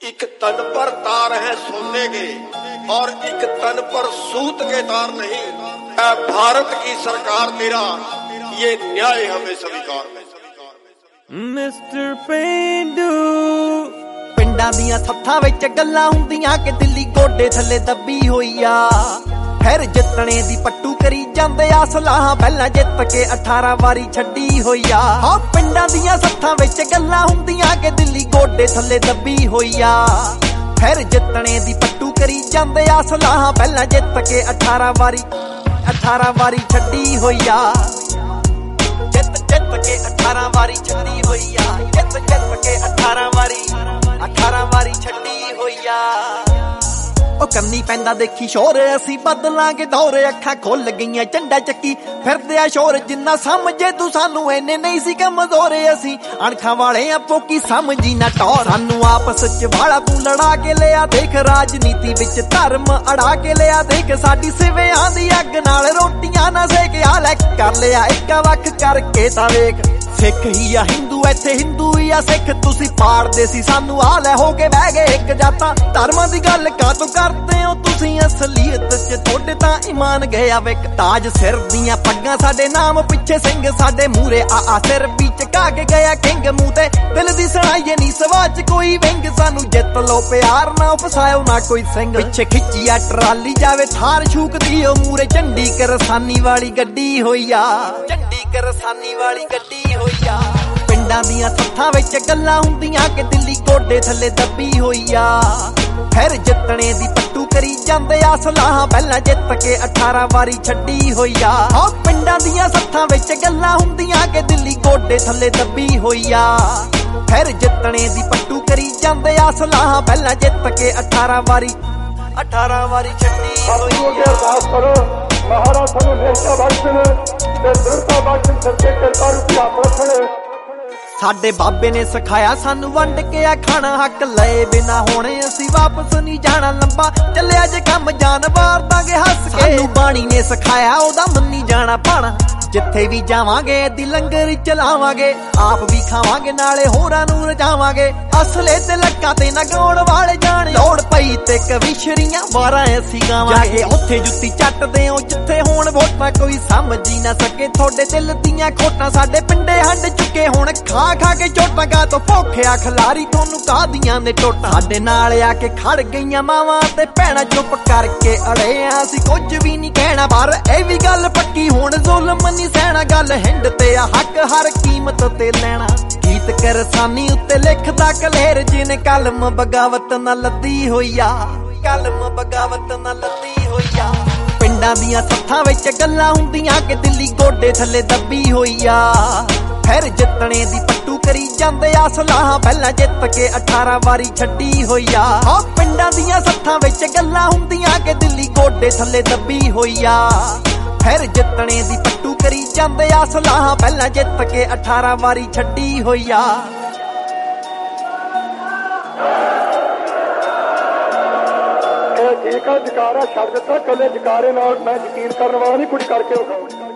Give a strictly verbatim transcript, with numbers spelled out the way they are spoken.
एक तन पर तार है सोने के और एक तन पर सूत के तार नहीं। ऐ भारत की सरकार तेरा ये न्याय हमें स्वीकार है। मिस्टर पेंडू पिंडां दियां सत्थां विच गल्लां हुंदियां कि दिल्ली गोडे थल्ले दब्बी होई आ। फिर जितने दी पट्टू करी जांदे आ सलाहां पहलां जित के अठारह वारी छड्डी होई आ। हां पिंडां दियां सत्थां विच गल्लां हुंदियां कि दिल्ली गोडे थल्ले दब्बी होई आ। फिर जितने दी पट्टू करी जांदे आ सलाहां पहलां जित के अठारह वारी अठारह वारी छड्डी होई आ। जित जित के अठारह वारी छड्डी होई आ। जित जित के अठारह वारी अठारह वारी छड्डी होई आ। ओ करनी पैंदा देखी शोर असी बदलांगे दौर। अखां खुल गईयां झंडा चक्की फिरदे आ शोर। जिन्ना समझे तू सानू इन्ने नहीं सी कमजोर। असी अणखां वाले आ पोकी समझी ना टौर। सानू आपस च वाला तू लड़ा के लिया देख। राजनीति विच धर्म अड़ा के लिया देख। साडी सिवियां दी अग नाल रोटियां ना सेक। आ लै कर लिया इक वख करके तां वेख। सिख ही आ हिंदू इत्थे हिंदू ही आ सिख। तुसी पाड़दे सी सानू आ लै हो के बह गए एक जातां। धर्मां दी गल कातों करदे हो तुसी असलीयत च थोड़े तां ईमान गया विक। ताज सिर दियां पग्गां साडे नाम पिछे सिंह। साडे मूरे आ आ सिर भी चका के गया किंग। मूंह ते दिल दी सुनाइए नी सवाच कोई विंग। सानू जित लो प्यार ना फसायो ना कोई सिंह। पिछे खिच्ची आ ट्राली जावे थार छूकदी ओ। मूरे झंडी करसानी वाली गड्डी होई आ। झंडी करसानी वाली गड्डी होई आ। पिंडां दियां सत्थां विच गल्लां हुंदियां कि दिल्ली गोडे थल्ले दब्बी होई आ। फिर जितने दी पट्टू करी जांदे आ सलाहां पहलां जित के अठारह वारी छड्डी होई आ। हां पिंडां दियां सत्थां विच गल्लां हुंदियां कि दिल्ली गोडे थल्ले दब्बी होई आ। फिर जितने दी पट्टू करी जांदे आ सलाहां पहलां जित के अठारह वारी अठारह वारी छड्डी होई आ। अरदास करो महाराज सानू नेता बख्शण ते दृढ़ता बख्शण सच्चे किरपा रूपी हत्थ रखण। साडे बाबे ने सिखाया सानू वंड के आ खाना। हक लए बिना होने असी वापस नहीं जाना। लंबा चलिया जे कम जान वार दांगे हस के। सानू बाणी ने सिखाया ओदा मन्नी जाना पाना। जिथे भी जावांगे दी लंगर चलावांगे। आप भी खावांगे नाले होरां नूं रजावांगे। असले ते लक्कां ते ना गाउण वाले जाण। लोड़ पई ते कविशरियां वारां असी गावांगे। उत्थे जुत्ती चटदे हो जिथे होण वोटां। कोई समझी ना सके थोड़े दिल दियां खोटां। साडे पिंडे हंड चुके हुण खा खा के चोटां। गा तो भोखे खिलारी थोनू कादियां ने टोटां। साडे नाल आके खड़ गईयां मावां ते भैणां चुप करके अड़े आ। असी कुछ भी नहीं कहना पर ए भी गल पक्की हुण जुल्म नहीं सहना। गल हिंड ते आ हक हर कीमत ते लेना। गीत करसानी उत्ते लिखदा कलेर जिने कलम बगावत ना लद्दी होई आ। कलम बगावत ना लद्दी होई आ। पिंडां दियां सत्थां विच गल्लां हुंदियां कि दिल्ली गोडे थल्ले दब्बी होई आ। फिर जितने दी पट्टू करी जांदे आ सलाहां पहलां जित के अठारह वारी छड्डी होई आ। हां पिंडां दियां सत्थां विच गल्लां हुंदियां कि दिल्ली गोडे थल्ले दब्बी होई आ। फिर जितने दी पट्टू करी जांदे आ सलाहां पहलां जित के अठारह वारी छड्डी होई आ। ठीक है जकारा छड़ दिता कले जकारे नाल मैं यकीन करन वाला नहीं कुछ करके विखाऊं।